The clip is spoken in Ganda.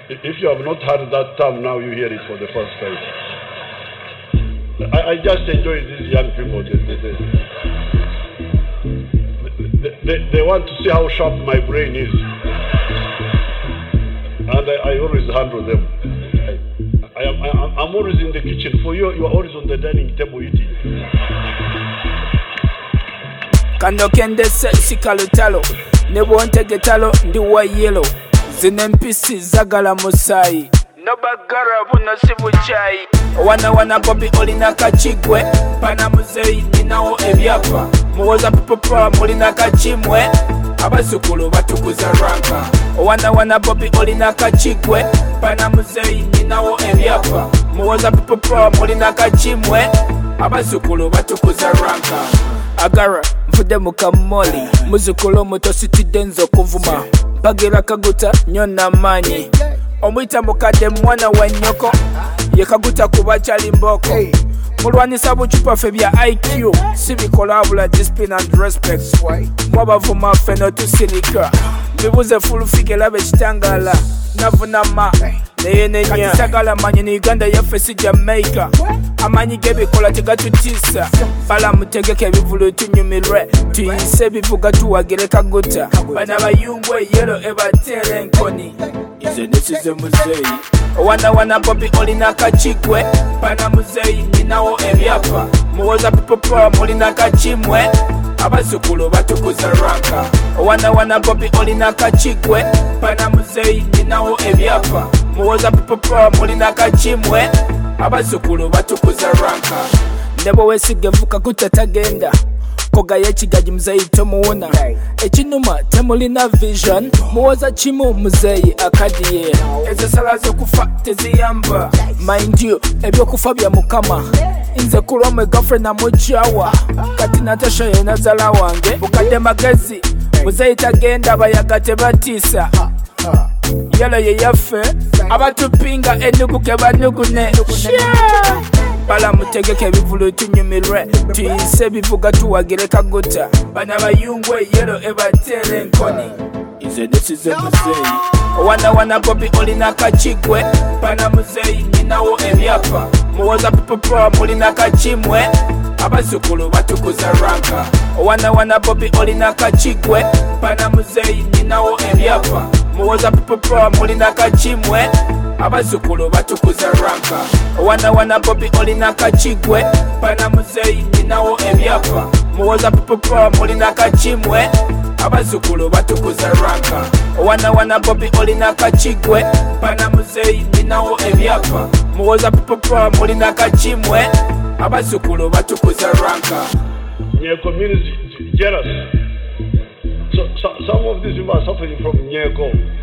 If you have not heard that term, now you hear it for the first time. I just enjoy these young people. They want to see how sharp my brain is. And I always handle them. I'm always in the kitchen. For you, you are always on the dining table eating. Kando kende sexy kalutalo Nebonte getalo ndiwa yellow Zine mpisi zagala musai Nobagara buna sibuchai Wana bobi olina kachigwe Pana muzei ninawo ebyapa Muwoza pipopa mulina kachimwe Abazukulu batukuza ranka Wana bobi olina kachigwe Pana muzei ninawo ebyapa Muwoza pipopa mulina kachimwe Abazukulu batukuza ranka Agara mfude mukamoli Muzukulu muto sitide nzo kuvuma Bagira kaguta nyona mani Omwita mukade mwana wa nyoko Yekaguta kubachali mboko Mulwanisa buchupa febya IQ Sibikola abula discipline and respect Mwabavuma feno tusilika Bibuze fulu fike labe chitangala Navunama Neye nenya Katisagala manyi ni Uganda yafesi Jamaica Amanyi gebikola tegatutisa Bala mutegeke bivulu tunyumirwe Tuyise bivuga tuwagire kaguta Bana bayungwe yelo ebatere nkoni Ize nesize muzeyi Wana bobi olina kachigwe Pana muzeyi ninawo ebyapa Muwoza pipopa mulina kachimwe Abazukulu batukuza ranka Wana bobi olina kachigwe Pana muzeyi ninawo ebyapa Muwoza pipopa mulina kachimwe Abazukulu batukuza ranka Nebo wesige vuka kutatagenda Koga yechigaji mzeyi tomuona Echinuma temulina vision Muwoza chimu mzeyi akadiye Eze sala zo kufa teziyamba Mind you, ebyo kufa bya mukama Inze kulome girlfriend na muchawa Kati natasha yenazala wange Bukade magezi Muzeyi tagenda bayagate batisa Yelo ye yafe Abatupinga enugu kebanugune Bala mutegeke bivulu tunyumirwe Tuyise bivuga tuwagire kaguta Bana bayungwe yelo ebatere nkoni Ize nesize muzeyi Wana bobi olina kachigwe Pana muzeyi ninawo ebyapa Muwoza pipopa mulina kachimwe Abazukulu batukuza ranka Wana bobi olina kachigwe Pana muzeyi ninawo ebyapa Muwoza pipopa mulina kachimwe Abazukulu batukuza ranka Wana bobi olina kachigwe Pana muzeyi ninawo ebyapa Muwoza pipopa mulina kachimwe Abazukulu batukuza ranka Wana bobi olina kachigwe Pana muzeyi ninawo ebyapa Muwoza pipopa mulina kachimwe Abazukulu batukuza ranka Nyeko means jealous. So some of these people are suffering from Nyeko.